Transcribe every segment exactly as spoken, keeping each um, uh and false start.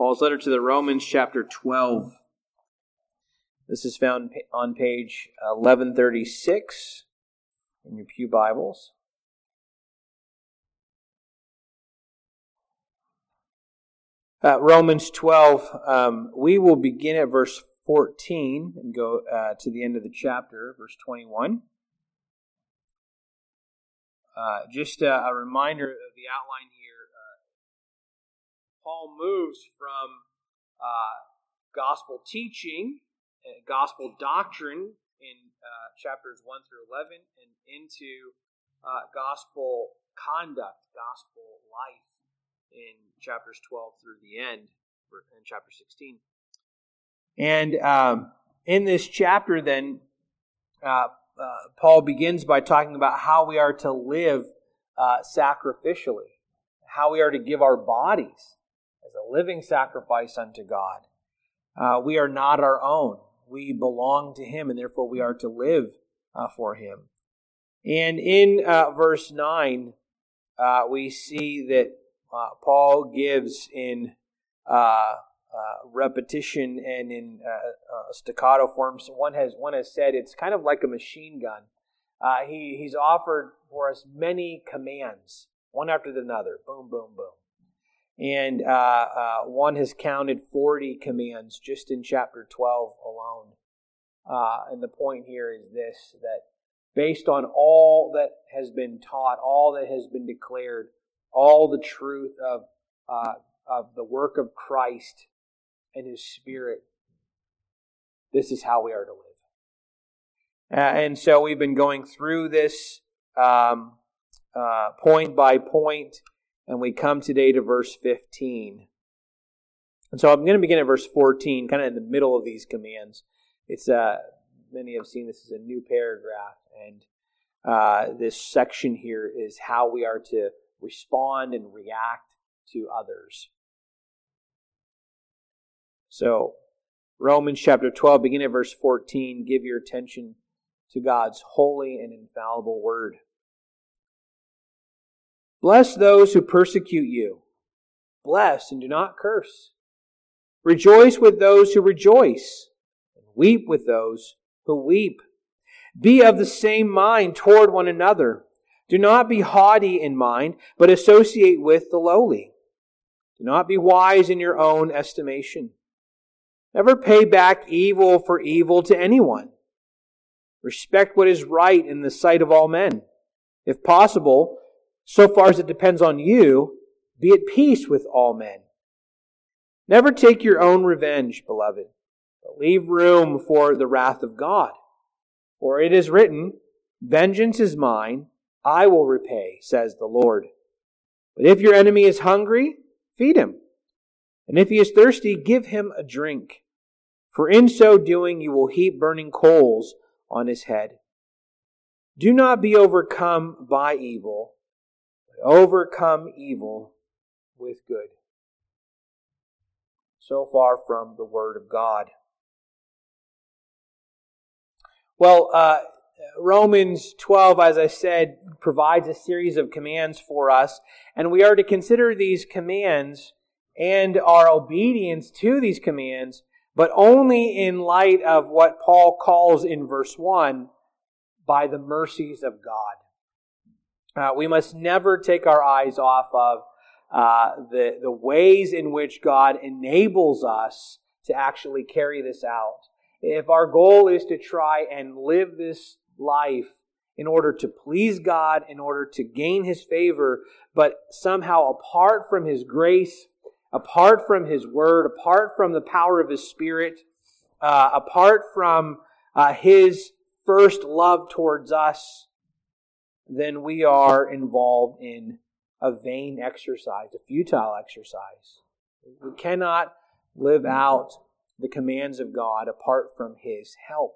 Paul's letter to the Romans, chapter twelve. This is found on page eleven thirty-six in your pew Bibles. Uh, Romans twelve, um, we will begin at verse fourteen and go uh, to the end of the chapter, verse twenty-one. Uh, just a, a reminder of the outline here. Uh, Paul moves from uh, gospel teaching, uh, gospel doctrine in uh, chapters one through eleven, and into uh, gospel conduct, gospel life in chapters twelve through the end, in chapter sixteen. And um, in this chapter, then, uh, uh, Paul begins by talking about how we are to live uh, sacrificially, how we are to give our bodies as a living sacrifice unto God. Uh, we are not our own. We belong to Him, and therefore we are to live uh, for Him. And in uh, verse nine, uh, we see that uh, Paul gives in uh, uh, repetition and in uh, uh, staccato forms. One has one has said it's kind of like a machine gun. Uh, he he's offered for us many commands, one after another. Boom, boom, boom. And uh, uh, one has counted forty commands just in chapter twelve alone. Uh, and the point here is this, that based on all that has been taught, all that has been declared, all the truth of uh, of the work of Christ and His Spirit, this is how we are to live. Uh, and so we've been going through this um, uh, point by point, and we come today to verse fifteen. And so I'm going to begin at verse fourteen, kind of in the middle of these commands. It's uh, many have seen this as a new paragraph, and uh, this section here is how we are to respond and react to others. So, Romans chapter twelve, begin at verse fourteen. Give your attention to God's holy and infallible word. Bless those who persecute you. Bless and do not curse. Rejoice with those who rejoice. And weep with those who weep. Be of the same mind toward one another. Do not be haughty in mind, but associate with the lowly. Do not be wise in your own estimation. Never pay back evil for evil to anyone. Respect what is right in the sight of all men. If possible, so far as it depends on you, be at peace with all men. Never take your own revenge, beloved, but leave room for the wrath of God. For it is written, vengeance is mine, I will repay, says the Lord. But if your enemy is hungry, feed him. And if he is thirsty, give him a drink. For in so doing you will heap burning coals on his head. Do not be overcome by evil, but overcome evil with good. So far from the Word of God. Well, uh, Romans twelve, as I said, provides a series of commands for us, and we are to consider these commands and our obedience to these commands, but only in light of what Paul calls in verse one, by the mercies of God. Uh, we must never take our eyes off of uh, the, the ways in which God enables us to actually carry this out. If our goal is to try and live this life in order to please God, in order to gain His favor, but somehow apart from His grace, apart from His Word, apart from the power of His Spirit, uh, apart from uh, His first love towards us, then we are involved in a vain exercise, a futile exercise. We cannot live out the commands of God apart from His help.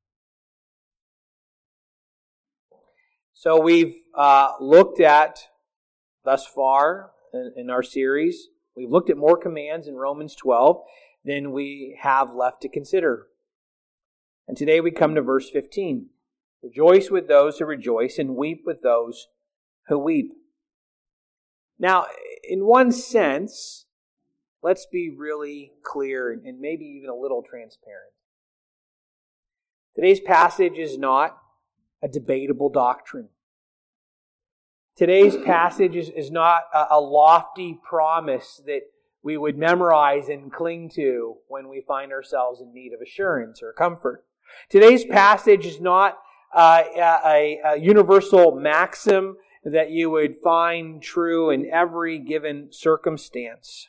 So we've uh, looked at, thus far in, in our series, we've looked at more commands in Romans twelve than we have left to consider. And today we come to verse fifteen. Rejoice with those who rejoice and weep with those who weep. Now, in one sense, let's be really clear and maybe even a little transparent. Today's passage is not a debatable doctrine. Today's passage is, is not a, a lofty promise that we would memorize and cling to when we find ourselves in need of assurance or comfort. Today's passage is not uh, a, a universal maxim that you would find true in every given circumstance.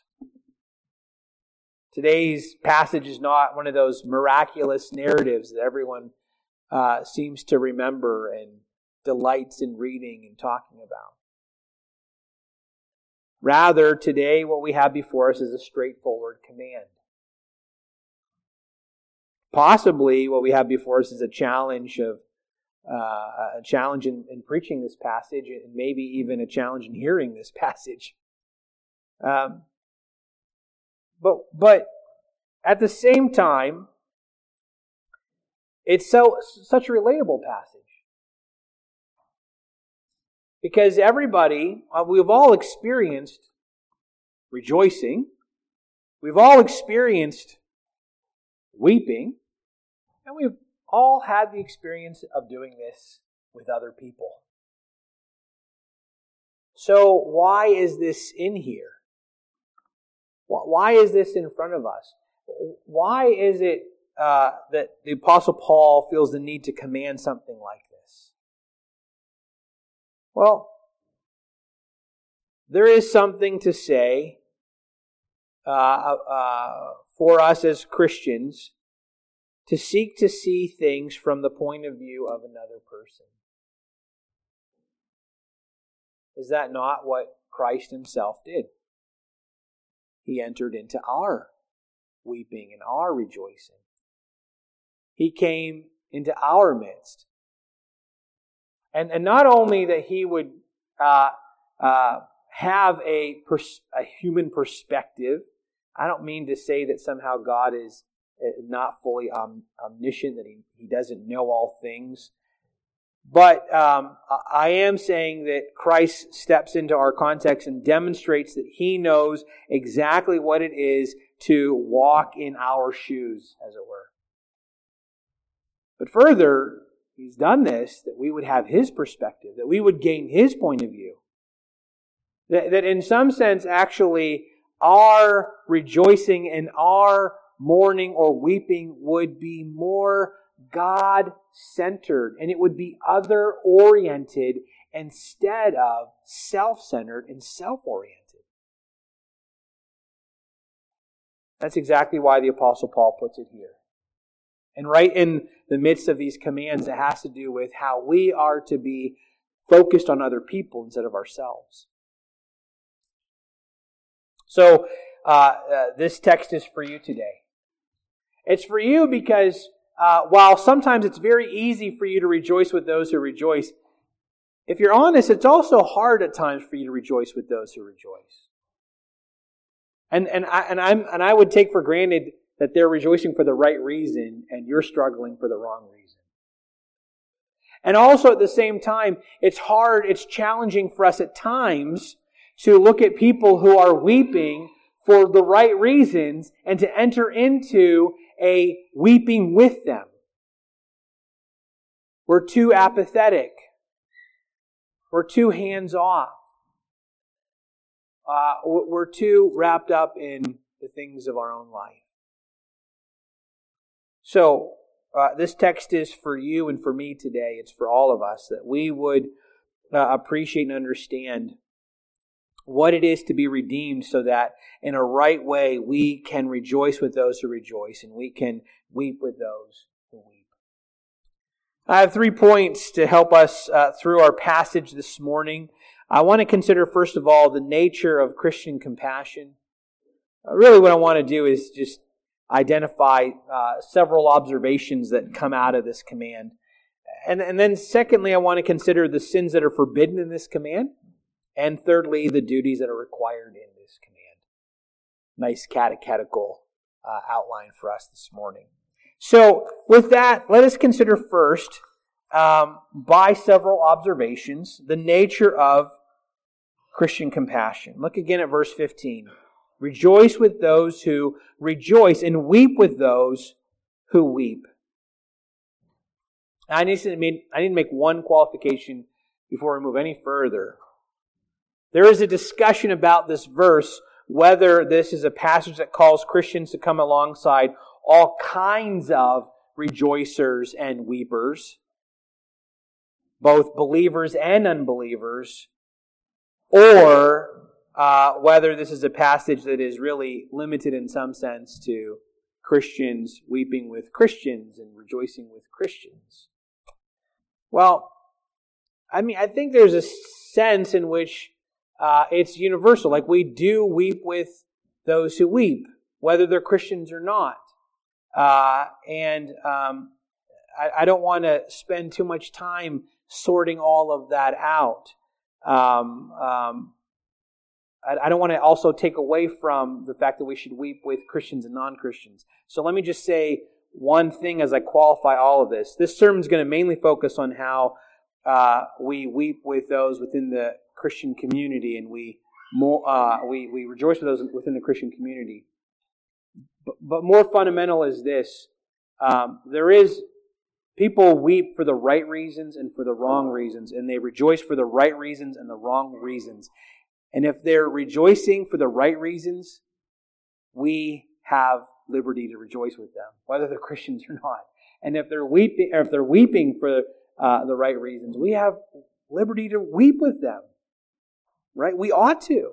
Today's passage is not one of those miraculous narratives that everyone uh, seems to remember and delights in reading and talking about. Rather, today what we have before us is a straightforward command. Possibly what we have before us is a challenge of uh, a challenge in, in preaching this passage, and maybe even a challenge in hearing this passage. Um, but but at the same time, it's so such a relatable passage. Because everybody, uh, we've all experienced rejoicing. We've all experienced weeping. And we've all had the experience of doing this with other people. So why is this in here? Why is this in front of us? Why is it uh, that the Apostle Paul feels the need to command something like this? Well, there is something to say uh, uh, for us as Christians to seek to see things from the point of view of another person. Is that not what Christ himself did? He entered into our weeping and our rejoicing. He came into our midst. And, and not only that he would uh, uh, have a, pers- a human perspective. I don't mean to say that somehow God is not fully om- omniscient, that he, he doesn't know all things. But um, I am saying that Christ steps into our context and demonstrates that he knows exactly what it is to walk in our shoes, as it were. But further, he's done this that we would have his perspective, that we would gain his point of view. That, that in some sense, actually, our rejoicing and our mourning or weeping would be more God-centered, and it would be other-oriented instead of self-centered and self-oriented. That's exactly why the Apostle Paul puts it here. And right in the midst of these commands, it has to do with how we are to be focused on other people instead of ourselves. So, uh, uh, this text is for you today. It's for you because uh, while sometimes it's very easy for you to rejoice with those who rejoice, if you're honest, it's also hard at times for you to rejoice with those who rejoice. And and I and I'm and I would take for granted that they're rejoicing for the right reason and you're struggling for the wrong reason. And also at the same time, it's hard, it's challenging for us at times to look at people who are weeping for the right reasons and to enter into a weeping with them. We're too apathetic. We're too hands-off. Uh, we're too wrapped up in the things of our own life. So, uh, this text is for you and for me today. It's for all of us, that we would uh, appreciate and understand what it is to be redeemed so that in a right way we can rejoice with those who rejoice and we can weep with those who weep. I have three points to help us uh, through our passage this morning. I want to consider, first of all, the nature of Christian compassion. Uh, really what I want to do is just identify uh, several observations that come out of this command. And, and then secondly, I want to consider the sins that are forbidden in this command. And thirdly, the duties that are required in this command. Nice catechetical uh, outline for us this morning. So with that, let us consider first, um, by several observations, the nature of Christian compassion. Look again at verse fifteen. Rejoice with those who rejoice, and weep with those who weep. I need to make, I need to make one qualification before we move any further. There is a discussion about this verse, whether this is a passage that calls Christians to come alongside all kinds of rejoicers and weepers, both believers and unbelievers, or uh, whether this is a passage that is really limited in some sense to Christians weeping with Christians and rejoicing with Christians. Well, I mean, I think there's a sense in which uh, it's universal. Like, we do weep with those who weep, whether they're Christians or not. Uh, and um, I, I don't want to spend too much time sorting all of that out. Um, um, I, I don't want to also take away from the fact that we should weep with Christians and non-Christians. So let me just say one thing as I qualify all of this. This sermon is going to mainly focus on how uh, we weep with those within the Christian community, and we more, uh, we we rejoice with those within the Christian community. But, but more fundamental is this: um, there is people weep for the right reasons and for the wrong reasons, and they rejoice for the right reasons and the wrong reasons. And if they're rejoicing for the right reasons, we have liberty to rejoice with them, whether they're Christians or not. And if they're weeping, or if they're weeping for uh, the right reasons, we have liberty to weep with them. Right? We ought to.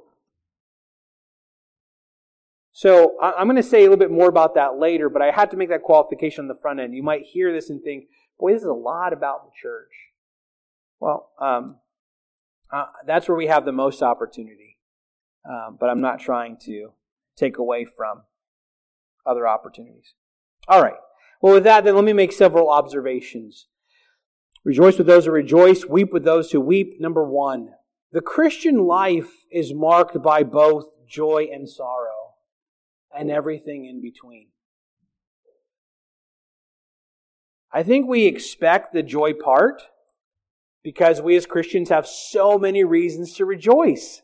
So I'm going to say a little bit more about that later, but I had to make that qualification on the front end. You might hear this and think, boy, this is a lot about the church. Well, um, uh, that's where we have the most opportunity. Um, but I'm not trying to take away from other opportunities. All right. Well, with that, then let me make several observations. Rejoice with those who rejoice, weep with those who weep. Number one, the Christian life is marked by both joy and sorrow, and everything in between. I think we expect the joy part because we as Christians have so many reasons to rejoice.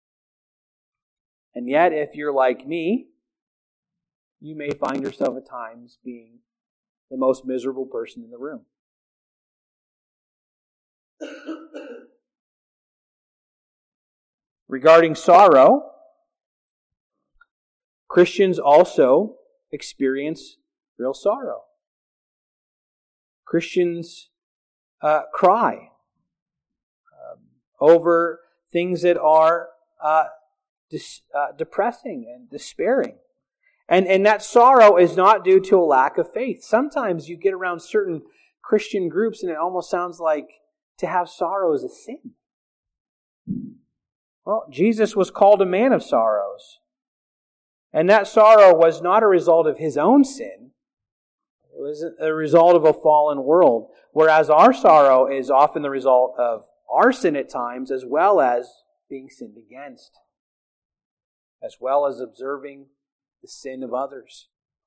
And yet, if you're like me, you may find yourself at times being the most miserable person in the room. Regarding sorrow, Christians also experience real sorrow. Christians uh, cry um, over things that are uh, dis- uh, depressing and despairing. And, and that sorrow is not due to a lack of faith. Sometimes you get around certain Christian groups and it almost sounds like to have sorrow is a sin. Well, Jesus was called a man of sorrows. And that sorrow was not a result of his own sin. It was a result of a fallen world. Whereas our sorrow is often the result of our sin at times, as well as being sinned against, as well as observing the sin of others.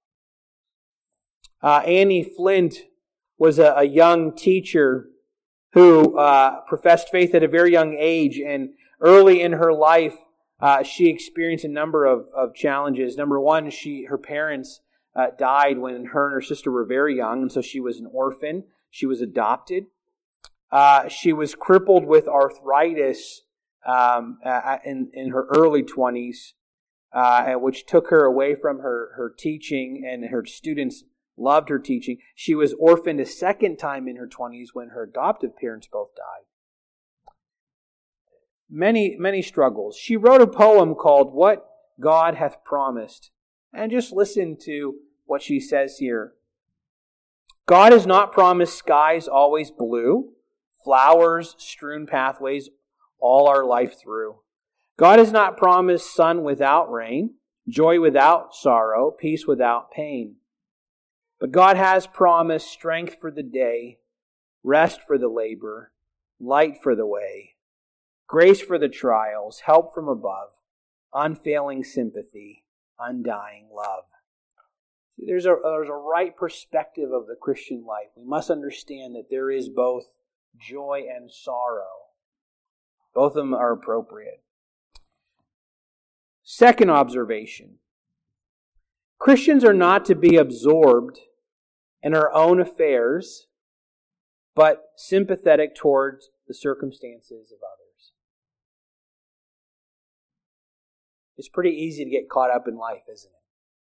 Uh, Annie Flint was a, a young teacher who uh, professed faith at a very young age, and early in her life, uh, she experienced a number of, of challenges. Number one, she her parents uh, died when her and her sister were very young, and so she was an orphan. She was adopted. Uh, she was crippled with arthritis um, uh, in, in her early twenties, uh, which took her away from her, her teaching, and her students loved her teaching. She was orphaned a second time in her twenties when her adoptive parents both died. Many, many struggles. She wrote a poem called What God Hath Promised. And just listen to what she says here. God has not promised skies always blue, flowers, strewn pathways all our life through. God has not promised sun without rain, joy without sorrow, peace without pain. But God has promised strength for the day, rest for the labor, light for the way, grace for the trials, help from above, unfailing sympathy, undying love. There's a, there's a right perspective of the Christian life. We must understand that there is both joy and sorrow. Both of them are appropriate. Second observation. Christians are not to be absorbed in our own affairs, but sympathetic towards the circumstances of others. It's pretty easy to get caught up in life, isn't it?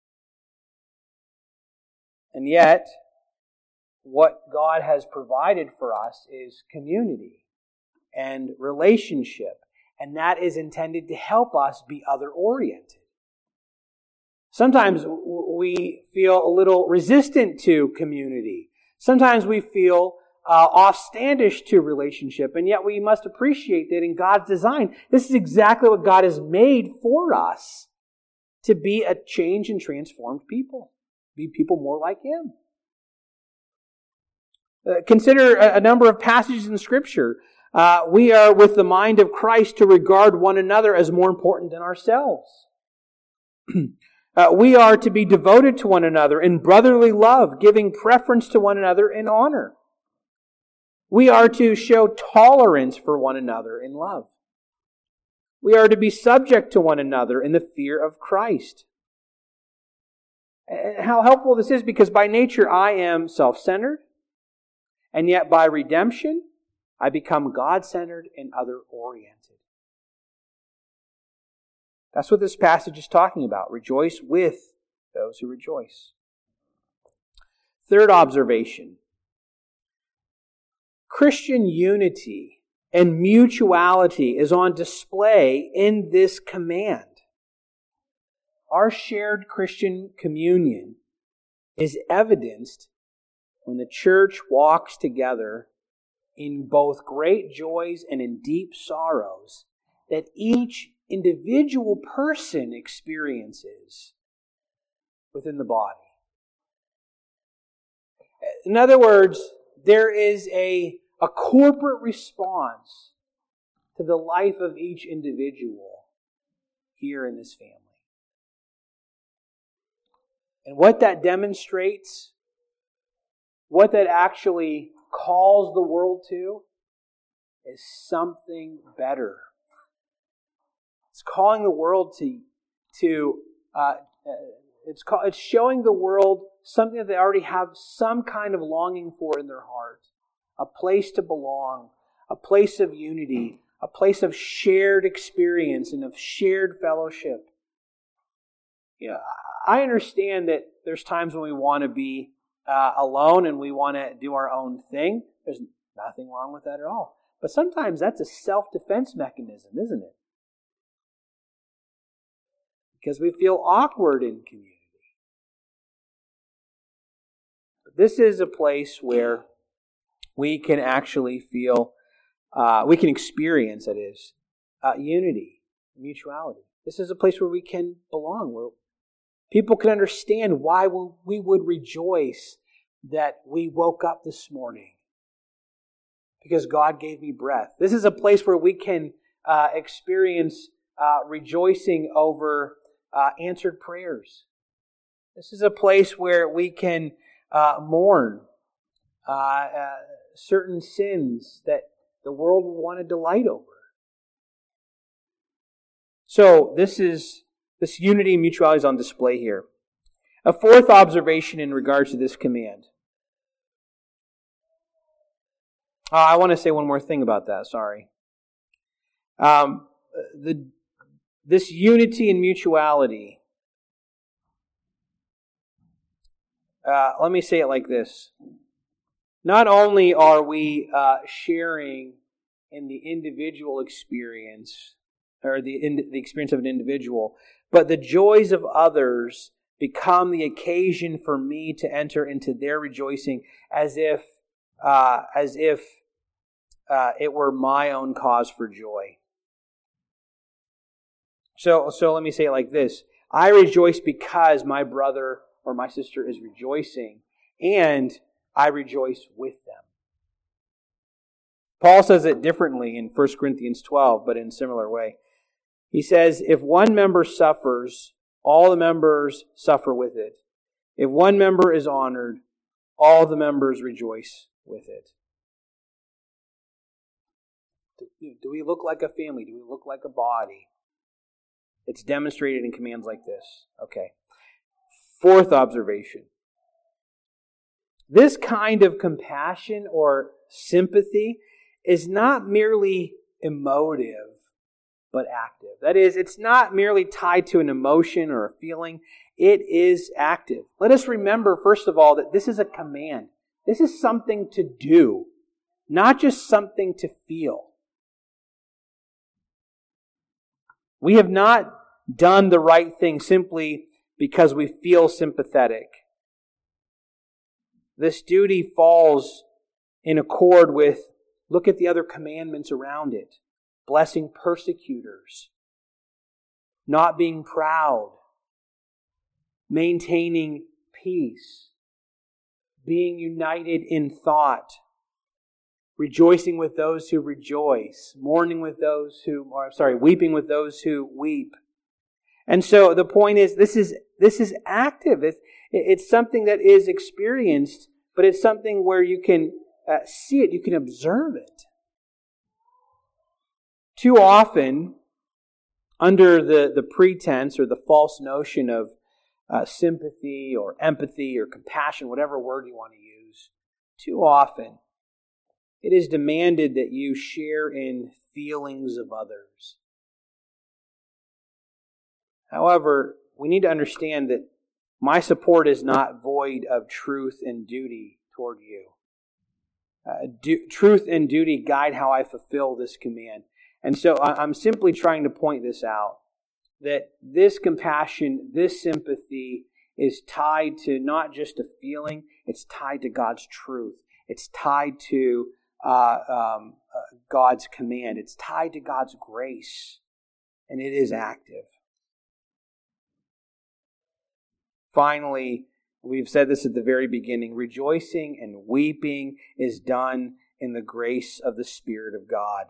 And yet, what God has provided for us is community and relationship, and that is intended to help us be other-oriented. Sometimes we feel a little resistant to community. Sometimes we feel uh, offstandish to relationship, and yet we must appreciate that in God's design, this is exactly what God has made for us, to be a changed and transformed people, be people more like Him. Uh, consider a, a number of passages in Scripture. Uh, we are with the mind of Christ to regard one another as more important than ourselves. Uh, we are to be devoted to one another in brotherly love, giving preference to one another in honor. We are to show tolerance for one another in love. We are to be subject to one another in the fear of Christ. And how helpful this is, because by nature I am self-centered, and yet by redemption I become God-centered and other-oriented. That's what this passage is talking about. Rejoice with those who rejoice. Third observation. Christian unity and mutuality is on display in this command. Our shared Christian communion is evidenced when the church walks together in both great joys and in deep sorrows that each individual person experiences within the body. In other words, there is a, a corporate response to the life of each individual here in this family. And what that demonstrates, what that actually calls the world to, is something better. It's calling the world to, to uh, it's, call, it's showing the world something that they already have some kind of longing for in their heart. A place to belong, a place of unity, a place of shared experience and of shared fellowship. Yeah, I understand that there's times when we want to be uh, alone and we want to do our own thing. There's nothing wrong with that at all. But sometimes that's a self-defense mechanism, isn't it? Because we feel awkward in community. But this is a place where we can actually feel, uh, we can experience, that is, uh, unity, mutuality. This is a place where we can belong, where people can understand why we would rejoice that we woke up this morning. Because God gave me breath. This is a place where we can uh, experience uh, rejoicing over uh, answered prayers. This is a place where we can uh, mourn uh, uh, certain sins that the world will want to delight over. So this is this unity and mutuality is on display here. A fourth observation in regards to this command. Oh, I want to say one more thing about that, sorry. Um, the, this unity and mutuality, uh, let me say it like this. Not only are we uh, sharing in the individual experience, or the, in, the experience of an individual, but the joys of others become the occasion for me to enter into their rejoicing as if, uh, as if Uh, it were my own cause for joy. So, so let me say it like this. I rejoice because my brother or my sister is rejoicing, and I rejoice with them. Paul says it differently in First Corinthians twelve, but in a similar way. He says, if one member suffers, all the members suffer with it. If one member is honored, all the members rejoice with it. Do we look like a family? Do we look like a body? It's demonstrated in commands like this. Okay. Fourth observation. This kind of compassion or sympathy is not merely emotive, but active. That is, it's not merely tied to an emotion or a feeling. It is active. Let us remember, first of all, that this is a command. This is something to do, not just something to feel. We have not done the right thing simply because we feel sympathetic. This duty falls in accord with, look at the other commandments around it. Blessing persecutors, not being proud, maintaining peace, being united in thought, rejoicing with those who rejoice, mourning with those who, or sorry, weeping with those who weep. And so the point is, this is this is active. It's, it's something that is experienced, but it's something where you can uh, see it, you can observe it. Too often, under the, the pretense or the false notion of uh, sympathy or empathy or compassion, whatever word you want to use, too often it is demanded that you share in feelings of others. However, we need to understand that my support is not void of truth and duty toward you. Uh, do, truth and duty guide how I fulfill this command. And so I'm simply trying to point this out, that this compassion, this sympathy is tied to not just a feeling, it's tied to God's truth. It's tied to uh, um, uh, God's command. It's tied to God's grace, and it is active. Finally, we've said this at the very beginning, rejoicing and weeping is done in the grace of the Spirit of God.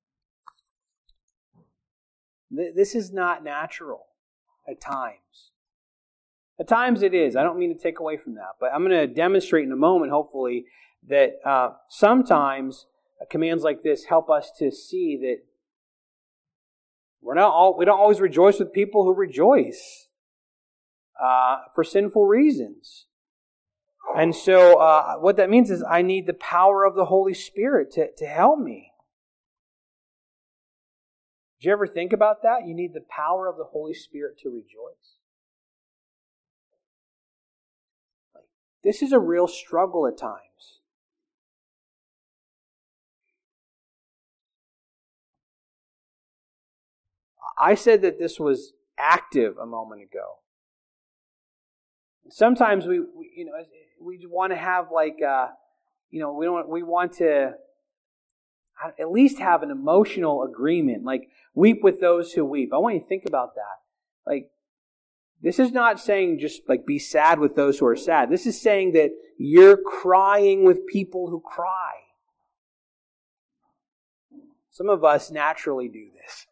This is not natural at times. At times it is. I don't mean to take away from that, but I'm going to demonstrate in a moment, hopefully, that uh, sometimes commands like this help us to see that we're not all, we don't always rejoice with people who rejoice uh, for sinful reasons. And so uh, what that means is I need the power of the Holy Spirit to, to help me. Did you ever think about that? You need the power of the Holy Spirit to rejoice. This is a real struggle at times. I said that this was active a moment ago. Sometimes we, we you know, we want to have like, uh, you know, we don't. We want to at least have an emotional agreement, like weep with those who weep. I want you to think about that. Like, this is not saying just like be sad with those who are sad. This is saying that you're crying with people who cry. Some of us naturally do this.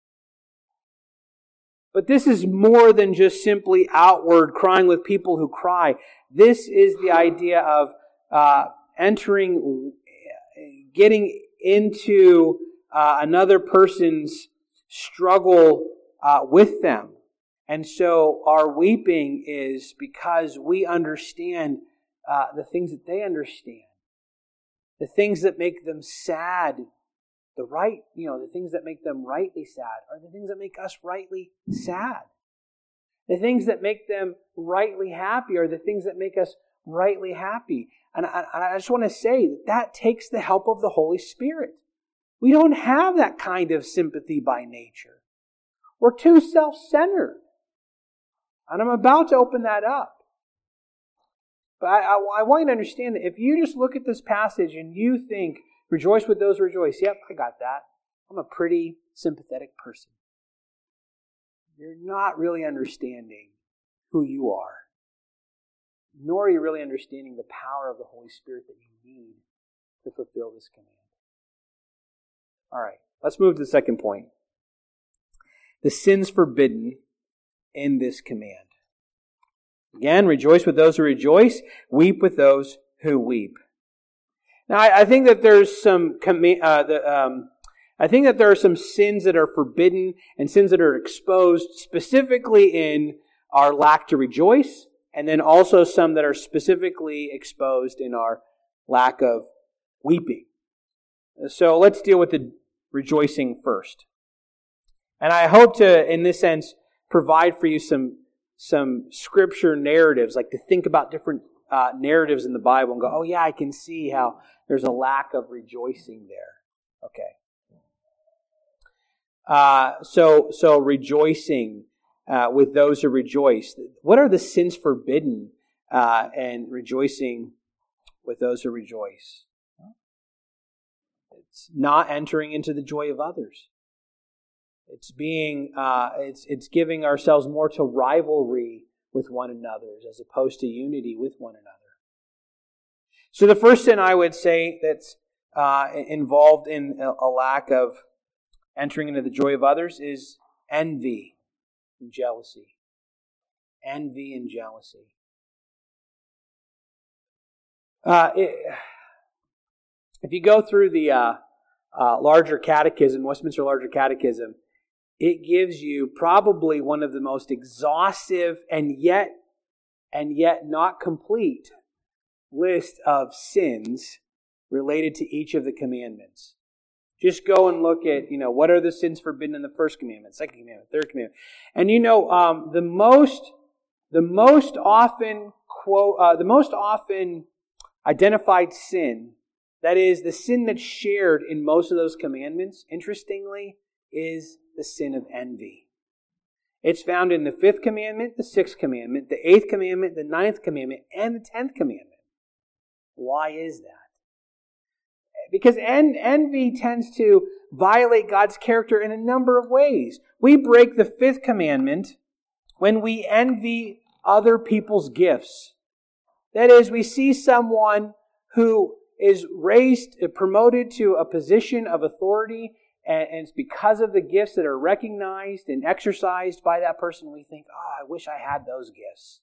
But this is more than just simply outward crying with people who cry. This is the idea of uh, entering, getting into uh, another person's struggle uh, with them. And so our weeping is because we understand uh, the things that they understand. The things that make them sad, the right, you know, the things that make them rightly sad are the things that make us rightly sad. The things that make them rightly happy are the things that make us rightly happy. And I, I just want to say that that takes the help of the Holy Spirit. We don't have that kind of sympathy by nature. We're too self-centered. And I'm about to open that up. But I, I, I want you to understand that if you just look at this passage and you think, rejoice with those who rejoice, yep, I got that. I'm a pretty sympathetic person. You're not really understanding who you are. Nor are you really understanding the power of the Holy Spirit that you need to fulfill this command. All right, let's move to the second point. The sins forbidden in this command. Again, rejoice with those who rejoice, weep with those who weep. Now, I, I think that there's some com- uh, the, um, I think that there are some sins that are forbidden and sins that are exposed specifically in our lack to rejoice, and then also some that are specifically exposed in our lack of weeping. So let's deal with the rejoicing first. And I hope to, in this sense, provide for you some, some scripture narratives, like to think about different uh, narratives in the Bible and go, oh yeah, I can see how there's a lack of rejoicing there. Okay. Uh, so, so rejoicing uh, with those who rejoice. What are the sins forbidden uh, and rejoicing with those who rejoice? It's not entering into the joy of others. It's being, uh, it's it's giving ourselves more to rivalry with one another as opposed to unity with one another. So the first sin I would say that's uh, involved in a, a lack of entering into the joy of others is envy and jealousy. Envy and jealousy. Uh, it, if you go through the uh, uh, larger catechism, Westminster Larger Catechism, it gives you probably one of the most exhaustive and yet and yet not complete list of sins related to each of the commandments. Just go and look at, you know, what are the sins forbidden in the first commandment, second commandment, third commandment. And you know, um, the most the most often quote uh, the most often identified sin, that is the sin that's shared in most of those commandments, interestingly, is the sin of envy. It's found in the fifth commandment, the sixth commandment, the eighth commandment, the ninth commandment, and the tenth commandment. Why is that? Because en- envy tends to violate God's character in a number of ways. We break the fifth commandment when we envy other people's gifts. That is, we see someone who is raised, promoted to a position of authority, and it's because of the gifts that are recognized and exercised by that person, we think, oh, I wish I had those gifts.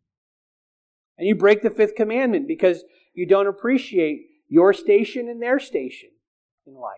And you break the fifth commandment because you don't appreciate your station and their station in life.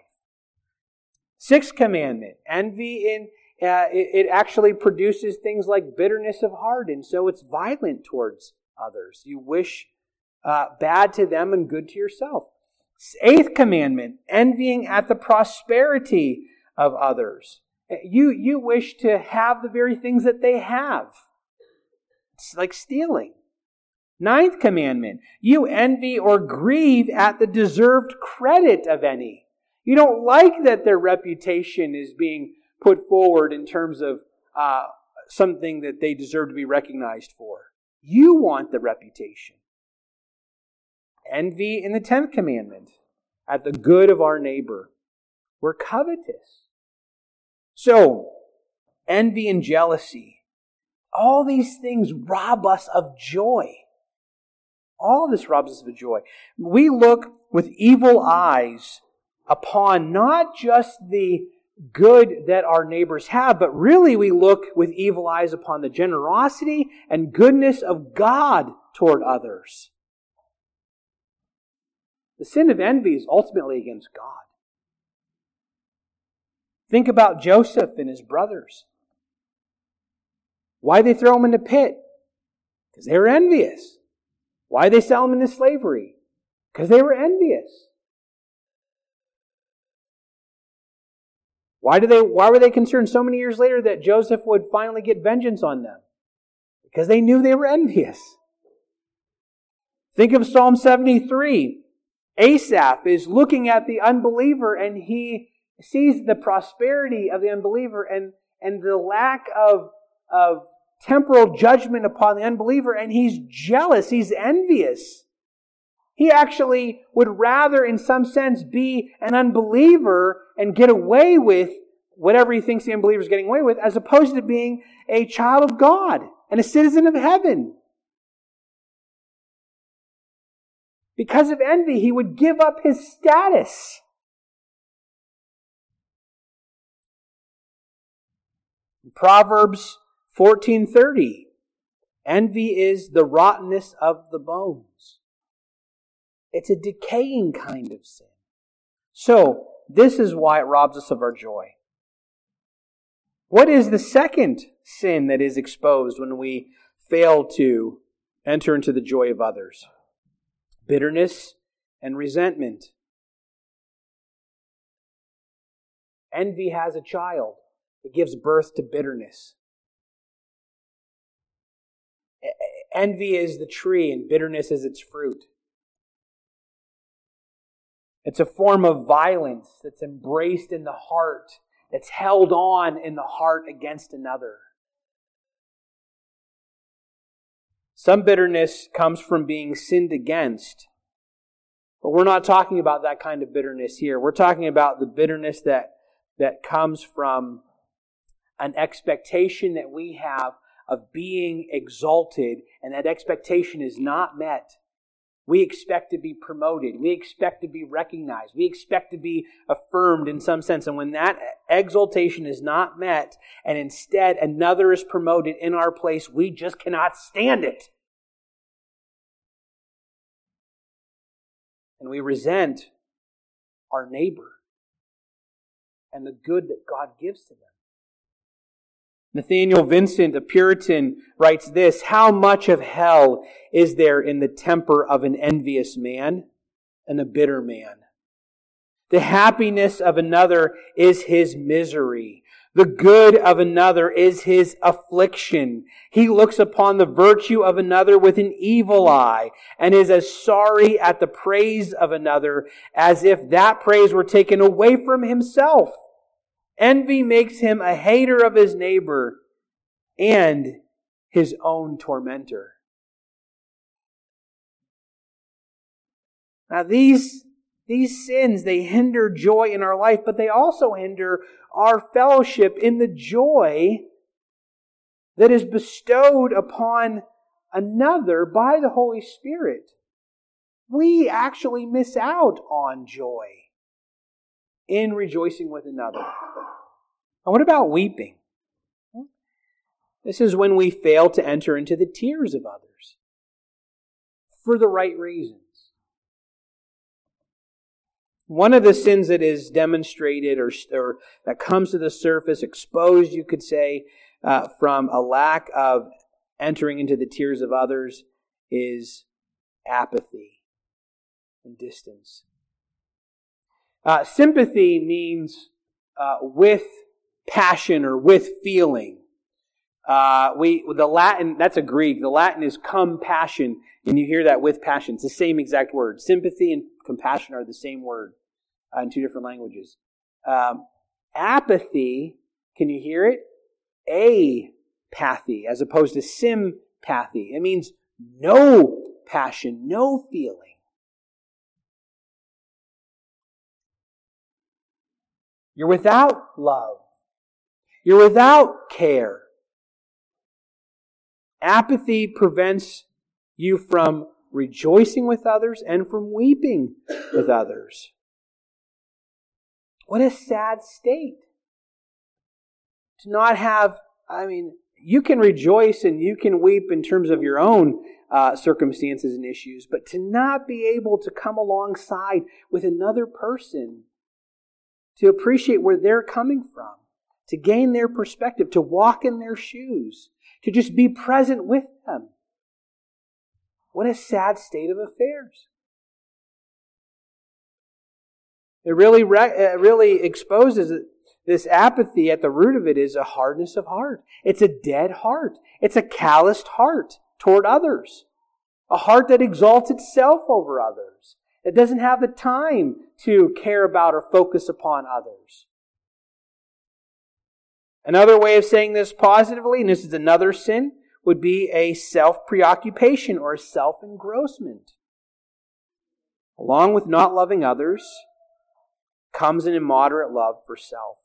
Sixth commandment, envy in uh, it, it actually produces things like bitterness of heart, and so it's violent towards others. You wish uh, bad to them and good to yourself. Eighth commandment, envying at the prosperity of others. You, you wish to have the very things that they have. It's like stealing. Ninth commandment, you envy or grieve at the deserved credit of any. You don't like that their reputation is being put forward in terms of uh, something that they deserve to be recognized for. You want the reputation. Envy in the tenth commandment, at the good of our neighbor. We're covetous. So, envy and jealousy, all these things rob us of joy. All of this robs us of joy. We look with evil eyes upon not just the good that our neighbors have, but really we look with evil eyes upon the generosity and goodness of God toward others. The sin of envy is ultimately against God. Think about Joseph and his brothers. Why did they throw him in the pit? Because they were envious. Why did they sell him into slavery? Because they were envious. Why did they? Why were they concerned so many years later that Joseph would finally get vengeance on them? Because they knew they were envious. Think of Psalm seventy-three. Asaph is looking at the unbeliever and he sees the prosperity of the unbeliever and, and the lack of, of temporal judgment upon the unbeliever, and he's jealous, he's envious. He actually would rather, in some sense, be an unbeliever and get away with whatever he thinks the unbeliever is getting away with, as opposed to being a child of God and a citizen of heaven. Because of envy, he would give up his status. Proverbs fourteen thirty. Envy is the rottenness of the bones. It's a decaying kind of sin. So, this is why it robs us of our joy. What is the second sin that is exposed when we fail to enter into the joy of others? Bitterness and resentment. Envy has a child. It gives birth to bitterness. Envy is the tree and bitterness is its fruit. It's a form of violence that's embraced in the heart, that's held on in the heart against another. Some bitterness comes from being sinned against. But we're not talking about that kind of bitterness here. We're talking about the bitterness that, that comes from an expectation that we have of being exalted, and that expectation is not met. We expect to be promoted. We expect to be recognized. We expect to be affirmed in some sense. And when that exaltation is not met, and instead another is promoted in our place, we just cannot stand it. And we resent our neighbor and the good that God gives to them. Nathaniel Vincent, a Puritan, writes this: "How much of hell is there in the temper of an envious man and a bitter man? The happiness of another is his misery. The good of another is his affliction. He looks upon the virtue of another with an evil eye and is as sorry at the praise of another as if that praise were taken away from himself. Envy makes him a hater of his neighbor and his own tormentor." Now these, these sins, they hinder joy in our life, but they also hinder our fellowship in the joy that is bestowed upon another by the Holy Spirit. We actually miss out on joy in rejoicing with another. And what about weeping? This is when we fail to enter into the tears of others for the right reasons. One of the sins that is demonstrated or, or that comes to the surface, exposed, you could say, uh, from a lack of entering into the tears of others is apathy and distance. Uh, sympathy means uh, with passion or with feeling. Uh, we the Latin, that's a Greek. The Latin is compassion, and you hear that with passion. It's the same exact word. Sympathy and compassion are the same word uh, in two different languages. Um, apathy, can you hear it? Apathy, as opposed to sympathy. It means no passion, no feeling. You're without love. You're without care. Apathy prevents you from rejoicing with others and from weeping with others. What a sad state. To not have, I mean, you can rejoice and you can weep in terms of your own uh, circumstances and issues, but to not be able to come alongside with another person to appreciate where they're coming from, to gain their perspective, to walk in their shoes, to just be present with them. What a sad state of affairs. It really, it really exposes this apathy. At the root of it is a hardness of heart. It's a dead heart. It's a calloused heart toward others. A heart that exalts itself over others. It doesn't have the time to care about or focus upon others. Another way of saying this positively, and this is another sin, would be a self-preoccupation or a self-engrossment. Along with not loving others comes an immoderate love for self.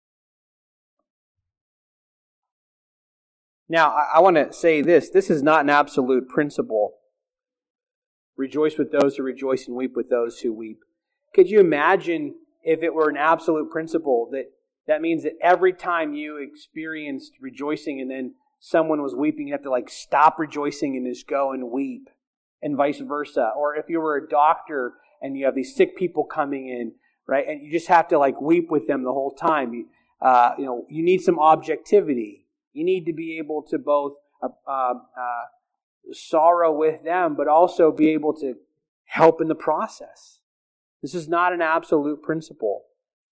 Now, I, I want to say this. This is not an absolute principle. Rejoice with those who rejoice and weep with those who weep. Could you imagine if it were an absolute principle that that means that every time you experienced rejoicing and then someone was weeping, you have to like stop rejoicing and just go and weep, and vice versa? Or if you were a doctor and you have these sick people coming in, right? And you just have to like weep with them the whole time. You, uh, you know, you need some objectivity. You need to be able to both uh, uh, uh, sorrow with them, but also be able to help in the process. This is not an absolute principle.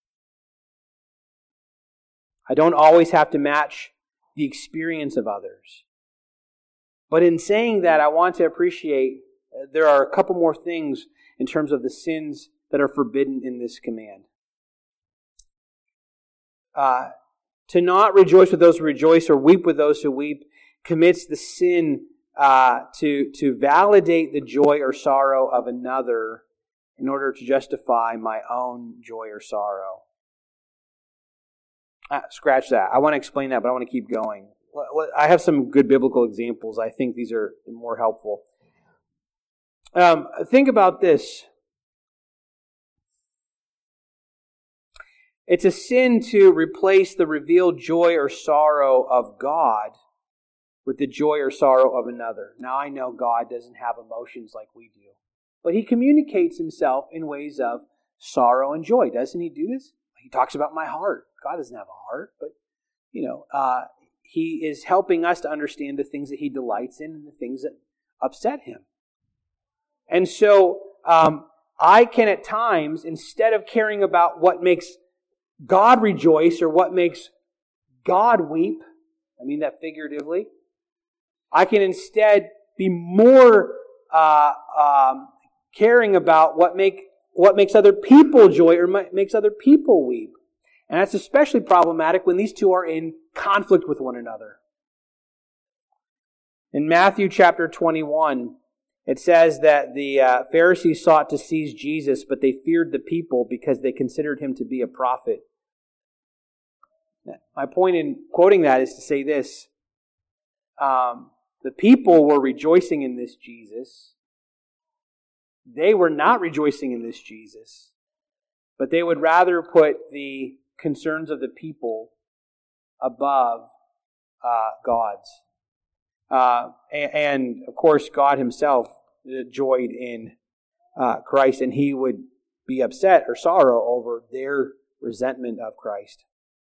I don't always have to match the experience of others. But in saying that, I want to appreciate uh, there are a couple more things in terms of the sins that are forbidden in this command. Uh, to not rejoice with those who rejoice or weep with those who weep commits the sin uh, to, to validate the joy or sorrow of another in order to justify my own joy or sorrow. Ah, scratch that. I want to explain that, but I want to keep going. I have some good biblical examples. I think these are more helpful. Um, think about this. It's a sin to replace the revealed joy or sorrow of God with the joy or sorrow of another. Now, I know God doesn't have emotions like we do, but He communicates Himself in ways of sorrow and joy. Doesn't He do this? He talks about my heart. God doesn't have a heart, but, you know, uh, He is helping us to understand the things that He delights in and the things that upset Him. And so, um, I can at times, instead of caring about what makes God rejoice or what makes God weep, I mean that figuratively, I can instead be more uh, um, caring about what make what makes other people joy or makes other people weep. And that's especially problematic when these two are in conflict with one another. In Matthew chapter twenty-one, it says that the uh, Pharisees sought to seize Jesus, but they feared the people because they considered Him to be a prophet. My point in quoting that is to say this. Um, the people were rejoicing in this Jesus. They were not rejoicing in this Jesus, but they would rather put the concerns of the people above uh, God's. Uh, and, and, of course, God Himself joyed in uh, Christ, and He would be upset or sorrow over their resentment of Christ.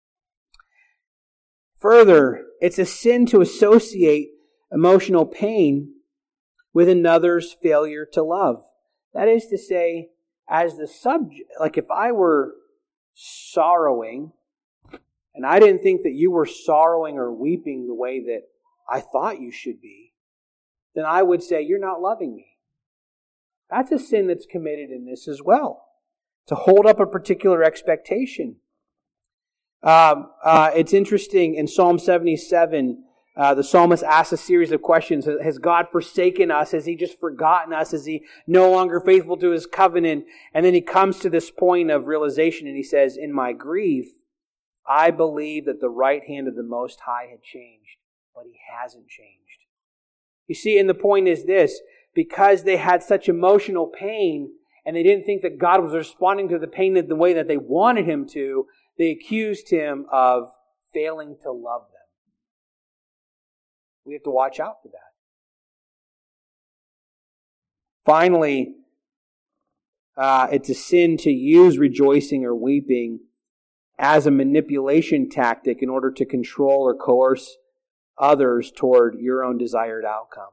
Further, it's a sin to associate emotional pain with another's failure to love. That is to say, as the subject, like if I were sorrowing, and I didn't think that you were sorrowing or weeping the way that I thought you should be, then I would say, you're not loving me. That's a sin that's committed in this as well. To hold up a particular expectation. Um, uh, it's interesting, in Psalm seventy-seven, uh, the psalmist asks a series of questions. Has God forsaken us? Has He just forgotten us? Is He no longer faithful to His covenant? And then he comes to this point of realization and he says, in my grief, I believe that the right hand of the Most High had changed, but He hasn't changed. You see, and the point is this, because they had such emotional pain and they didn't think that God was responding to the pain in the way that they wanted Him to, they accused Him of failing to love them. We have to watch out for that. Finally, uh, it's a sin to use rejoicing or weeping as a manipulation tactic in order to control or coerce others toward your own desired outcome.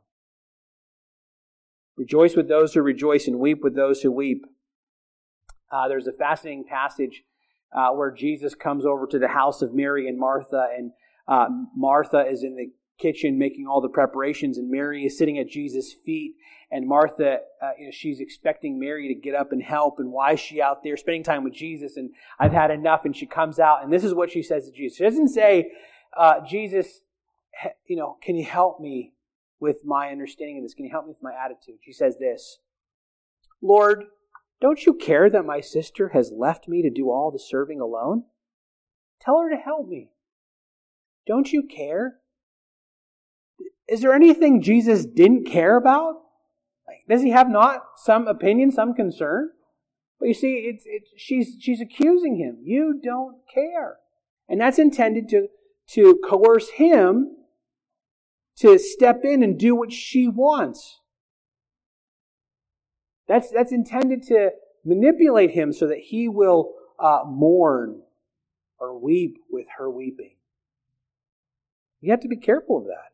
Rejoice with those who rejoice and weep with those who weep. Uh, there's a fascinating passage uh, where Jesus comes over to the house of Mary and Martha, and uh, Martha is in the kitchen making all the preparations, and Mary is sitting at Jesus' feet, and Martha, uh, you know, she's expecting Mary to get up and help, and why is she out there spending time with Jesus, and I've had enough, and she comes out, and this is what she says to Jesus. She doesn't say, uh, Jesus, you know, can you help me with my understanding of this? Can you help me with my attitude? She says this, Lord, don't you care that my sister has left me to do all the serving alone? Tell her to help me. Don't you care? Is there anything Jesus didn't care about? Like, does He have not some opinion, some concern? But you see, it's, it's, she's, she's accusing Him. You don't care. And that's intended to, to coerce Him to step in and do what she wants. That's, that's intended to manipulate him so that he will uh, mourn or weep with her weeping. You have to be careful of that.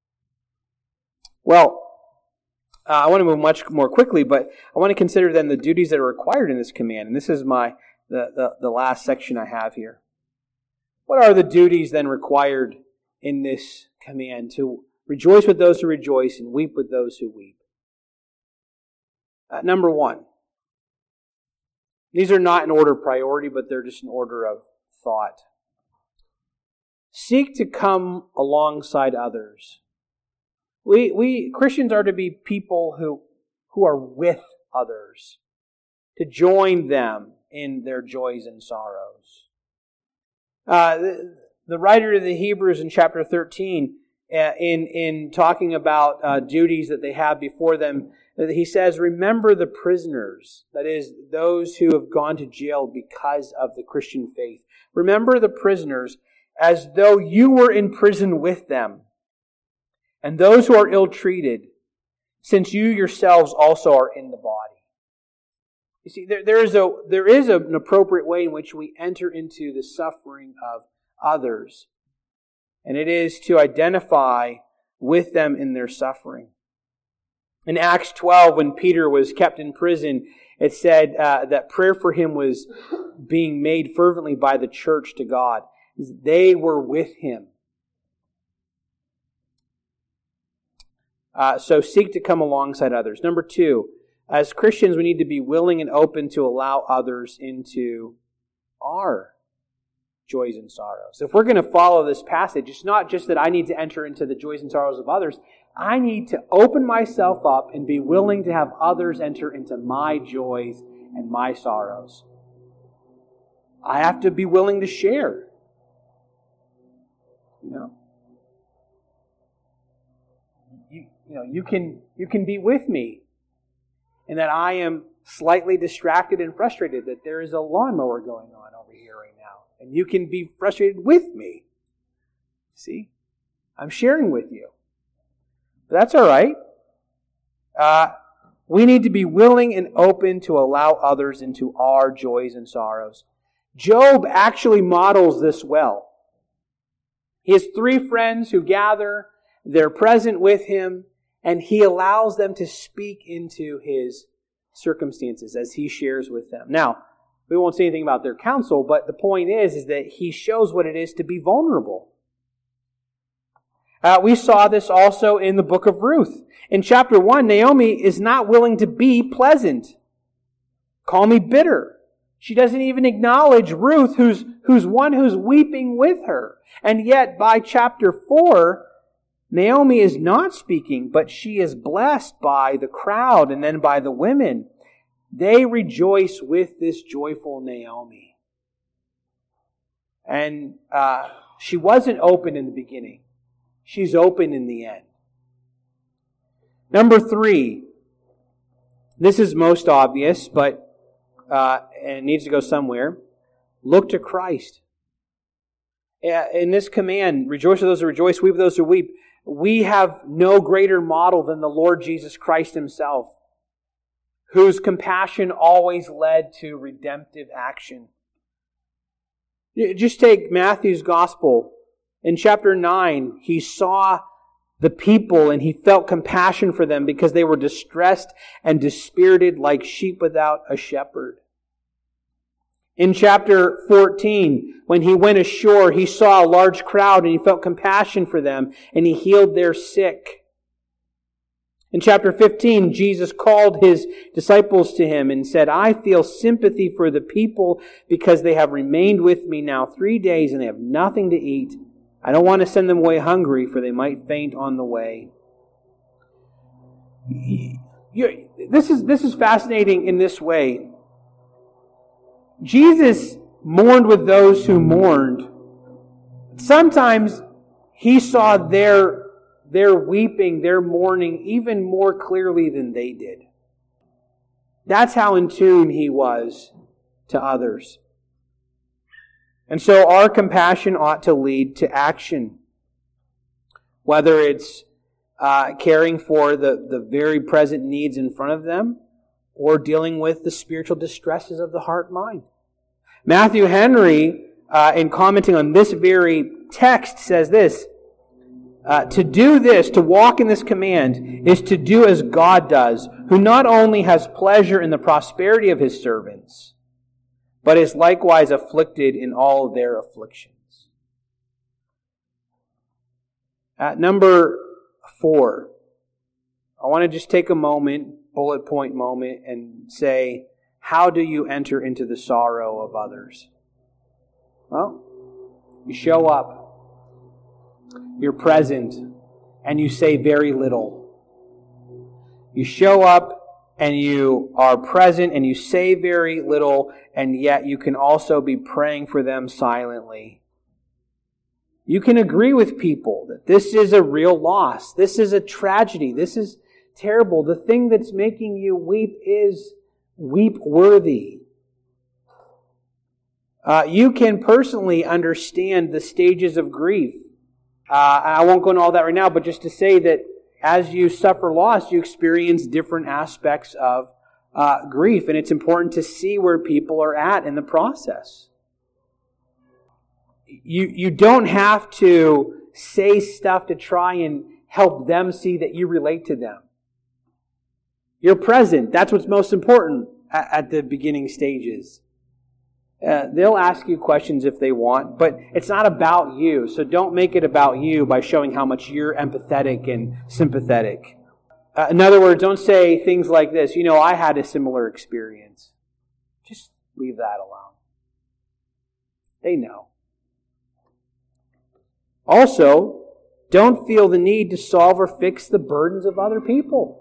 Well, uh, I want to move much more quickly, but I want to consider then the duties that are required in this command. And this is my the, the, the last section I have here. What are the duties then required in this command? To rejoice with those who rejoice and weep with those who weep. Uh, number one. These are not in order of priority, but they're just in order of thought. Seek to come alongside others. We we Christians are to be people who, who are with others, to join them in their joys and sorrows. Uh, the, the writer of the Hebrews in chapter thirteen, uh, in, in talking about uh, duties that they have before them, he says, remember the prisoners, that is, those who have gone to jail because of the Christian faith. Remember the prisoners as though you were in prison with them, and those who are ill-treated, since you yourselves also are in the body. You see, there, there is, a, there is a, an appropriate way in which we enter into the suffering of others, and it is to identify with them in their suffering. In Acts twelve, when Peter was kept in prison, it said uh, that prayer for him was being made fervently by the church to God. They were with him. Uh, so seek to come alongside others. Number two, as Christians, we need to be willing and open to allow others into our joys and sorrows. If we're going to follow this passage, it's not just that I need to enter into the joys and sorrows of others. I need to open myself up and be willing to have others enter into my joys and my sorrows. I have to be willing to share. You know, you, you know, you can you can be with me, and that I am slightly distracted and frustrated that there is a lawnmower going on over here right now, and you can be frustrated with me. See, I'm sharing with you. But that's all right. Uh, we need to be willing and open to allow others into our joys and sorrows. Job actually models this well. He has three friends who gather, they're present with him, and he allows them to speak into his circumstances as he shares with them. Now, we won't say anything about their counsel, but the point is, is that he shows what it is to be vulnerable. Uh, we saw this also in the book of Ruth. In chapter one, Naomi is not willing to be pleasant. Call me bitter. She doesn't even acknowledge Ruth, who's, who's one who's weeping with her. And yet, by chapter four, Naomi is not speaking, but she is blessed by the crowd and then by the women. They rejoice with this joyful Naomi. And uh, she wasn't open in the beginning. She's open in the end. Number three. This is most obvious, but uh, and it needs to go somewhere. Look to Christ. In this command, rejoice with those who rejoice, weep with those who weep, we have no greater model than the Lord Jesus Christ himself, whose compassion always led to redemptive action. Just take Matthew's gospel. In chapter nine, he saw the people and he felt compassion for them because they were distressed and dispirited like sheep without a shepherd. In chapter fourteen, when he went ashore, he saw a large crowd and he felt compassion for them and he healed their sick. In chapter fifteen, Jesus called his disciples to him and said, I feel sympathy for the people because they have remained with me now three days and they have nothing to eat. I don't want to send them away hungry, for they might faint on the way. You're, this is, this is fascinating in this way. Jesus mourned with those who mourned. Sometimes he saw their, their weeping, their mourning even more clearly than they did. That's how in tune he was to others. And so our compassion ought to lead to action. Whether it's uh, caring for the, the very present needs in front of them, or dealing with the spiritual distresses of the heart and mind. Matthew Henry, uh, in commenting on this very text, says this, uh, to do this, to walk in this command, is to do as God does, who not only has pleasure in the prosperity of His servants, but is likewise afflicted in all their afflictions. At number four, I want to just take a moment, bullet point moment, and say, how do you enter into the sorrow of others? Well, you show up, you're present, and you say very little. You show up and you are present and you say very little, and yet you can also be praying for them silently. You can agree with people that this is a real loss. This is a tragedy. This is terrible. The thing that's making you weep is weep worthy. Uh, you can personally understand the stages of grief. Uh, I won't go into all that right now, but just to say that as you suffer loss, you experience different aspects of uh, grief, and it's important to see where people are at in the process. You, you don't have to say stuff to try and help them see that you relate to them. You're present. That's what's most important at, at the beginning stages. Uh, they'll ask you questions if they want, but it's not about you. So don't make it about you by showing how much you're empathetic and sympathetic. Uh, in other words, don't say things like this, you know, I had a similar experience. Just leave that alone. They know. Also, don't feel the need to solve or fix the burdens of other people.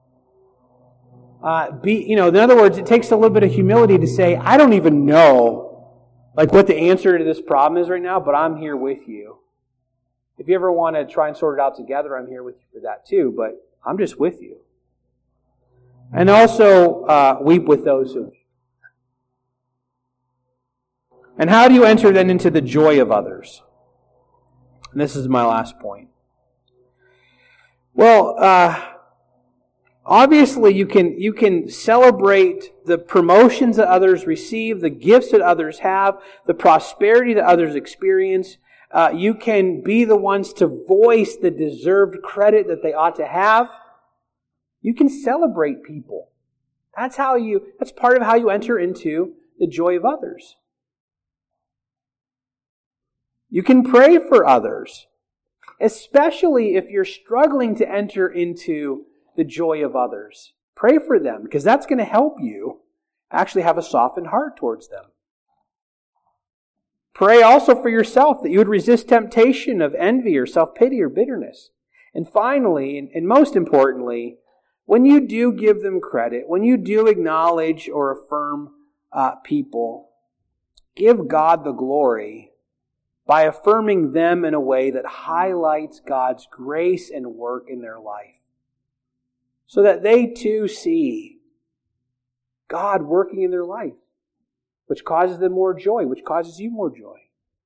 Uh, be, you know, in other words, it takes a little bit of humility to say, I don't even know, like, what the answer to this problem is right now, but I'm here with you. If you ever want to try and sort it out together, I'm here with you for that too, but I'm just with you. And also, uh, weep with those who... And how do you enter then into the joy of others? And this is my last point. Well, uh... Obviously, you can you can celebrate the promotions that others receive, the gifts that others have, the prosperity that others experience. Uh, you can be the ones to voice the deserved credit that they ought to have. You can celebrate people. That's how you. That's part of how you enter into the joy of others. You can pray for others, especially if you're struggling to enter into the joy of others. Pray for them, because that's going to help you actually have a softened heart towards them. Pray also for yourself that you would resist temptation of envy or self-pity or bitterness. And finally, and, and most importantly, when you do give them credit, when you do acknowledge or affirm uh, people, give God the glory by affirming them in a way that highlights God's grace and work in their life, so that they too see God working in their life, which causes them more joy, which causes you more joy.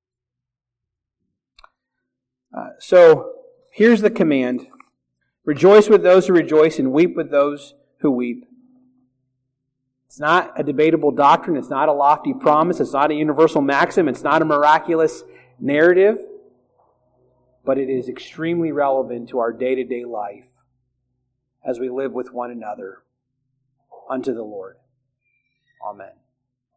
Uh, so, here's the command. Rejoice with those who rejoice and weep with those who weep. It's not a debatable doctrine. It's not a lofty promise. It's not a universal maxim. It's not a miraculous narrative. But it is extremely relevant to our day-to-day life as we live with one another unto the Lord. Amen.